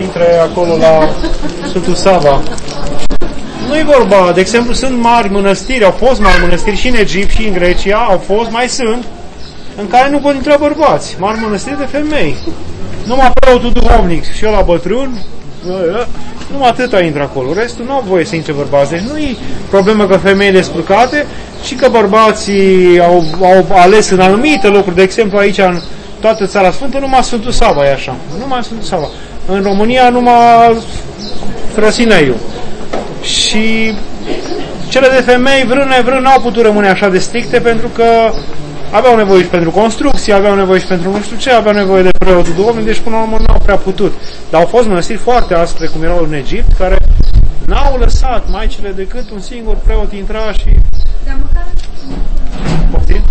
intre acolo la Sfântul Sava. Nu-i vorba, de exemplu, sunt mari mănăstiri, au fost mari mănăstiri și în Egipt și în Grecia, au fost, mai sunt, în care nu pot intra bărbați, mari mănăstiri de femei. Numai preotul duhovnic și ăla bătrân, numai atâta intră acolo, restul nu au voie să intre bărbați. Deci nu e problemă că femeile sunt păcate, ci că bărbații au ales în anumite locuri, de exemplu aici în toată Țara Sfântă, numai Sfântul Sava e așa, numai Sfântul Sava. În România numai Frăsineiu. Și cele de femei, vrând nevrând, n-au putut rămâne așa de stricte, pentru că aveau nevoie și pentru construcții, aveau nevoie și pentru nu știu ce, aveau nevoie de preotul duhovnic, deci până la urmă n-au prea putut. Dar au fost mănăstiri foarte aspre, cum erau în Egipt, care n-au lăsat maicile decât un singur preot intra și... Dar măcar... Poftim?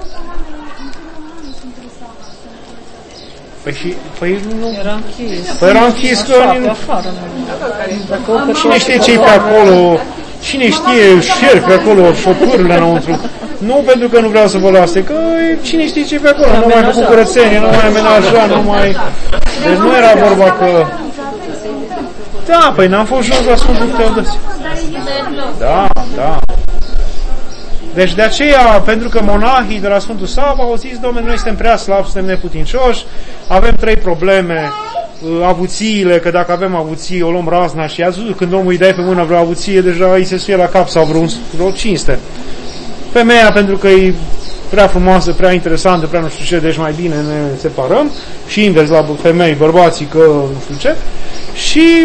Păi nu... Era închis. Păi era închis că... Cine știe ce-i pe acolo? Cine știe șerpi pe acolo, șopârle înăuntru? Nu pentru că nu vreau să vă las, că cine știe ce-i pe acolo? Nu mai făcut curățenie, nu mai amenajat, nu mai... Deci nu era vorba că... Da, păi n-am fost jos la Sfântul Teodosie. Da, da. Deci de aceea, pentru că monahii de la Sfântul Sava au zis, Dom'le, noi suntem prea slabi, suntem neputincioși, avem 3 probleme, avuțiile, că dacă avem avuții, o luăm razna și azi, când omul îi dai pe mână vreo avuție, deja îi se suie la cap sau vreo cinste. Femeia, pentru că e prea frumoasă, prea interesantă, prea nu știu ce, deci mai bine ne separăm, și invers la femei, bărbații, că nu știu ce, și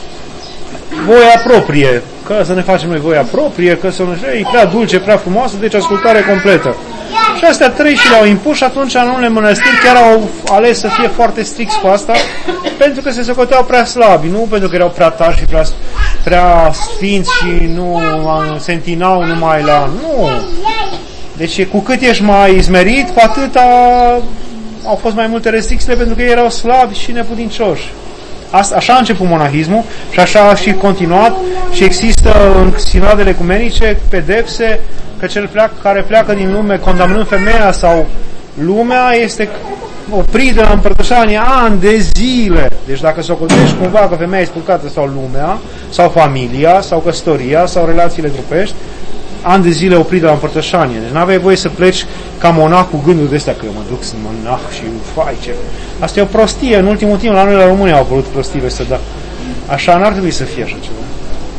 voia proprie, că să ne facem noi voia proprie, că să nu știu, e prea dulce, prea frumoasă, deci ascultare completă. Și astea 3 și le-au impus și atunci în unele mănăstiri chiar au ales să fie foarte stricți cu asta, pentru că se socoteau prea slabi, nu pentru că erau prea tari și prea sfinți și nu se numai la... Nu! Deci cu cât ești mai smerit, cu atât au fost mai multe restricții, pentru că ei erau slabi și neputincioși. Așa a început monahismul și așa a și continuat și există în sinodele ecumenice pedepse că cel care pleacă din lume condamnând femeia sau lumea este oprit de la împărtășanie ani de zile. Deci dacă se ocotești cumva că femeia e spurcată sau lumea, sau familia, sau căsătoria, sau relațiile grupești, ani de zile oprit de la împărtășanie. Deci n-aveai voie să pleci ca monah cu gândul de astea că mă duc, sunt monah și fai ce... Asta e o prostie. În ultimul timp la noi la România au apărut prostiile astea, dar așa n-ar trebui să fie așa ceva.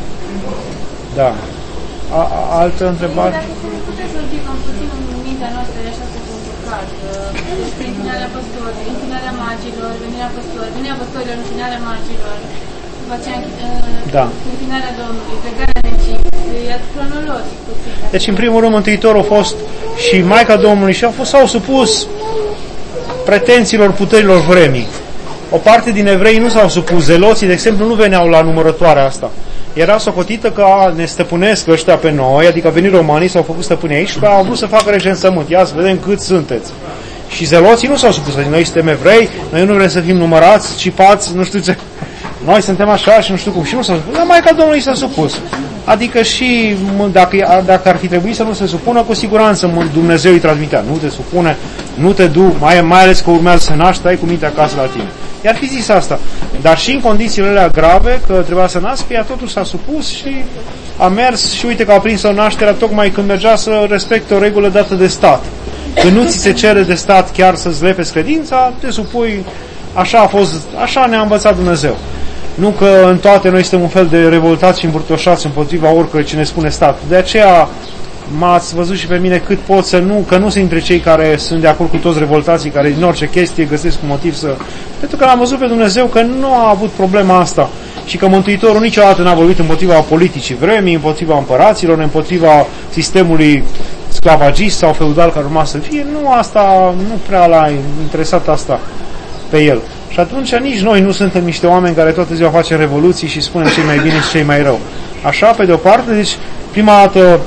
Da. Altă întrebare? Dacă se puteți să ridicăm puțin în mintea noastră de așa să complicat, despre închinarea păstorilor, închinarea magilor, venirea păstorilor, închinarea magilor, după aceea închinarea Domnului, plecarea în Egipt, e cronologic puțin. Deci în primul rând Mântuitorul a fost și Maica Domnului și s-au supus pretențiilor puterilor vremii. O parte din evrei nu s-au supus, zeloții, de exemplu, nu veneau la numărătoarea asta. Era socotită că ne stăpânesc ăștia pe noi, adică au venit romanii, s-au făcut stăpâni aici și au vrut să facă recensământ. Ia să vedem cât sunteți. Și zeloții nu s-au supus, adică noi suntem evrei, noi nu vrem să fim numărați, cipați, nu știu ce. Noi suntem așa și nu știu cum. Și nu s-a supus. Dar Maica Domnului s-a supus. Adică și dacă ar fi trebuit să nu se supună, cu siguranță Dumnezeu îi transmitea. Nu te supune, nu te du, mai ales că urmează să naști, stai cu mintea acasă la tine. I-ar fi zis asta. Dar și în condițiile alea grave, că trebuia să nască, ea totul s-a supus și a mers și uite că a prins o naștere tocmai când mergea să respecte o regulă dată de stat. Când nu ți se cere de stat chiar să-ți lepezi credința, te supui, așa a fost, așa ne-a învățat Dumnezeu. Nu că în toate noi suntem un fel de revoltați și îmburtoșați împotriva oricărui ce ne spune statul. De aceea m-ați văzut și pe mine cât pot să nu, că nu sunt dintre cei care sunt de acord cu toți revoltații, care din orice chestie găsesc un motiv să... Pentru că l-am văzut pe Dumnezeu că nu a avut problema asta și că Mântuitorul niciodată n-a vorbit împotriva politicii vremii, împotriva împăraților, împotriva sistemului sclavagist sau feudal care urma să fie. Nu, asta nu prea l-a interesat asta pe el. Și atunci nici noi nu suntem niște oameni care toată ziua facem revoluții și spunem cei mai bine și cei mai rău. Așa, pe de o parte, deci prima dată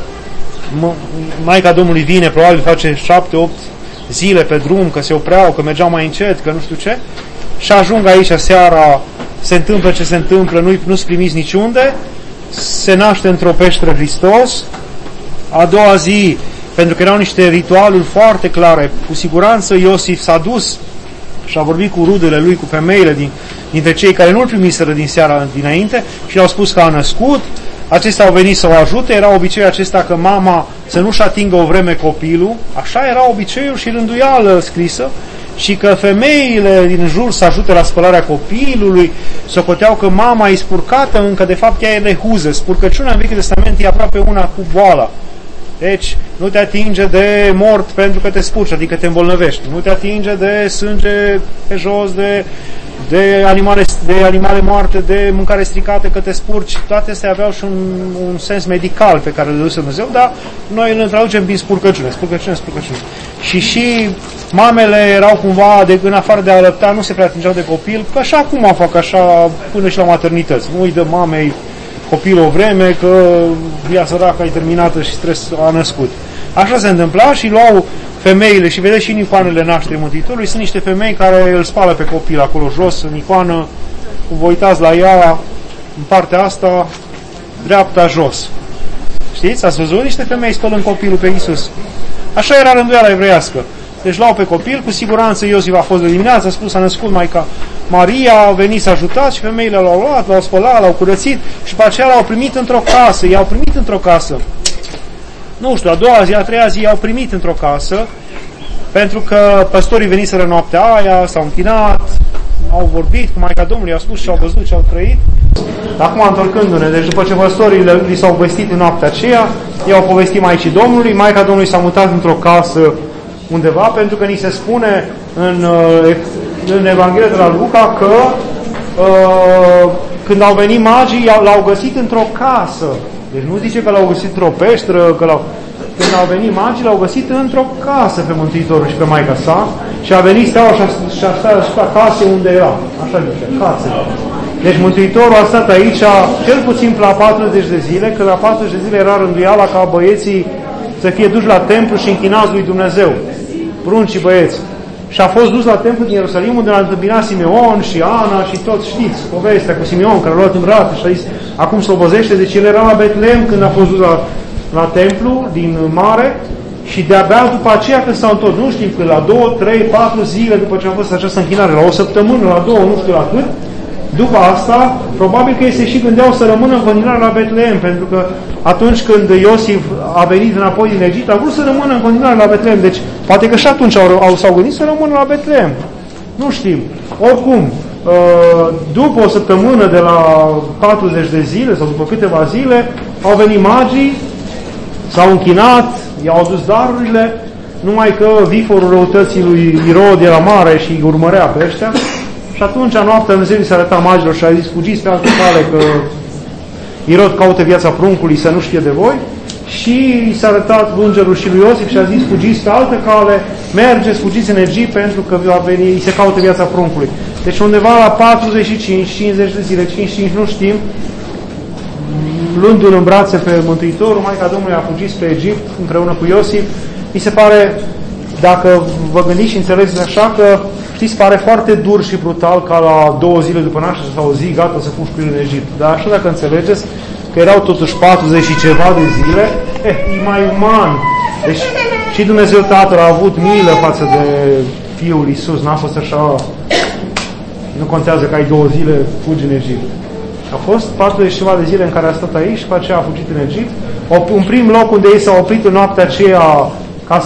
Maica Domnului vine, probabil face 7-8 zile pe drum, că se opreau, că mergeau mai încet, că nu știu ce, și ajung aici seara, se întâmplă ce se întâmplă, nu-ți primiți niciunde, se naște într-o peșteră Hristos, a doua zi, pentru că erau niște ritualuri foarte clare, cu siguranță Iosif s-a dus și a vorbit cu rudele lui, cu femeile dintre cei care nu-l primiseră din seara dinainte și le-au spus că a născut. Acestea au venit să o ajute, era obiceiul acesta că mama să nu-și atingă o vreme copilul, așa era obiceiul și rânduială scrisă, și că femeile din jur să ajute la spălarea copilului, socoteau că mama e spurcată, încă de fapt ea e lehuză. Spurcăciunea în Vechiul Testament e aproape una cu boala. Deci nu te atinge de mort pentru că te spurci, adică te îmbolnăvești. Nu te atinge de sânge pe jos, de animale moarte, de mâncare stricată că te spurci. Toate astea aveau și un sens medical pe care le dăduse Dumnezeu, dar noi îl traducem prin spurcăciune. Și mamele erau cumva, în afară de a alăpta, nu se prea atingeau de copil, că așa acum fac, așa până și la maternități. Nu îi dă mamei copilul o vreme, că via săracă e terminată și a născut. Așa se întâmpla și luau femeile, și vedeți și în icoanele nașterii Mântuitorului, sunt niște femei care îl spală pe copil acolo jos, în icoană, vă uitați la ea, în partea asta, dreapta jos. Știți? Ați văzut niște femei spălând copilul pe Iisus? Așa era rânduiala evreiască. Deci luau pe copil, cu siguranță Iosif a fost de dimineață, a spus, a născut Maica Maria, a venit să ajutați și femeile l-au luat, l-au spălat, l-au curățit și pe aceea l-au primit într-o casă, i-au primit într-o casă. Nu știu, a doua zi, a treia zi i-au primit într-o casă, pentru că păstorii veniseră noaptea aia, s-au închinat, au vorbit cu Maica Domnului, i-au spus ce au văzut, ce au trăit. Acum, întorcându-ne, deci după ce păstorii li s-au vestit în noaptea aceea, i-au povestit Maicii Domnului, Maica Domnului s-a mutat într-o casă undeva, pentru că ni se spune în Evanghelia de la Luca că când au venit magii, l-au găsit într-o casă. Deci nu zice că l-au găsit într-o peșteră, când au venit magii, l-au găsit într-o casă pe Mântuitorul și pe Maica sa și a venit steaua și a stat și acasă unde era. Așa zice, casă. Deci Mântuitorul a stat aici cel puțin la 40 de zile, că la 40 de zile era rânduiala ca băieții să fie duși la templu și închinați lui Dumnezeu. Prunci și băieți. Și a fost dus la templu din Ierusalim, unde l-a întâmpinat Simeon și Ana și toți știți povestea cu Simeon, care l-a luat în brațe și a zis, acum slobozește. Deci el era la Betlehem când a fost dus la templu din mare și de-abia după aceea când s-au întors, nu știm când, la 2, 3, 4 zile după ce a fost această închinare, la o săptămână, la 2, nu știu la cât, după asta, probabil că ei se și gândeau să rămână în continuare la Betlehem, pentru că atunci când Iosif a venit înapoi din Egipt, a vrut să rămână în continuare la Betlehem. Deci, poate că și atunci s-au gândit să rămână la Betlehem. Nu știm. Oricum, după o săptămână de la 40 de zile, sau după câteva zile, au venit magii, s-au închinat, i-au adus darurile, numai că viforul răutății lui Irod era mare și îi urmărea pe ăștia. Și atunci, noaptea, Dumnezeu s-a arătat magilor și a zis, fugiți pe altă cale, că Irod caută viața pruncului să nu știe de voi. Și i s-a arătat îngerul și lui Iosif și a zis, fugiți pe altă cale, mergeți, fugiți în Egipt, pentru că va veni, îi se caută viața pruncului. Deci undeva la 45, 50 de zile, 55, nu știm, luându-l în brațe pe Mântuitorul, Maica Domnului a fugit pe Egipt împreună cu Iosif. Mi se pare, dacă vă gândiți și înțelegeți așa, că știți, pare foarte dur și brutal ca la 2 zile după naștere sau o zi, gata, să fugi cu el în Egipt. Dar așa, dacă înțelegeți că erau totuși 40 și ceva de zile, e mai uman. Deci și Dumnezeu Tatăl a avut milă față de Fiul Iisus, n-a fost așa, nu contează că ai 2 zile, fugi în Egipt. A fost 40 și ceva de zile în care a stat aici și pe aceea a fugit în Egipt. Un prim loc unde ei s-au oprit în noaptea aceea ca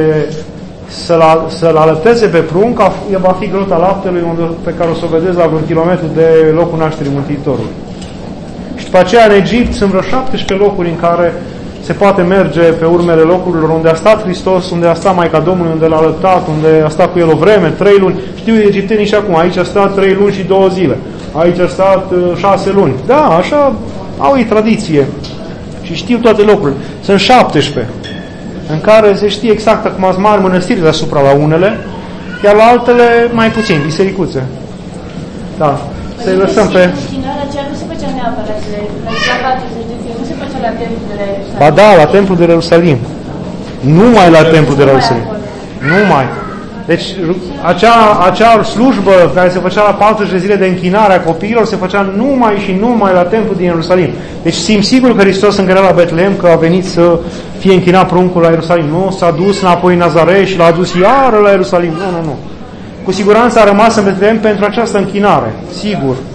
să-l alăpteze pe prunc, va fi Grota Laptelui, pe care o să o vedeți la vreun kilometru de locul nașterii Mântuitorului. Și după aceea în Egipt sunt vreo 17 locuri în care se poate merge pe urmele locurilor unde a stat Hristos, unde a stat Maica Domnului, unde l-a alăptat, unde a stat cu el o vreme, 3 luni. Știu egiptenii și acum, aici a stat 3 luni și 2 zile. Aici a stat 6 luni. Da, așa au ei tradiție. Și știu toate locurile. Sunt 17 în care se știe exact acum sunt mari mănăstiri deasupra la unele, iar la altele mai puțin, bisericuțe. Da. Să-i lăsăm pe... Închinarea aceea nu se făcea neapărat la 40 de zile, nu se făcea la templul de la Ierusalim. Ba da, la templul de la Ierusalim. Numai la templul de la Ierusalim. Numai. Deci acea slujbă care se făcea la 40 de zile de închinare a copiilor se făcea numai și numai la templul din Ierusalim. Deci simt sigur că Hristos încă era la Betlehem, că a venit să fie închinat pruncul la Ierusalim. Nu, s-a dus înapoi în Nazaret și l-a dus iară la Ierusalim. Nu. Cu siguranță a rămas în Betlehem pentru această închinare, sigur.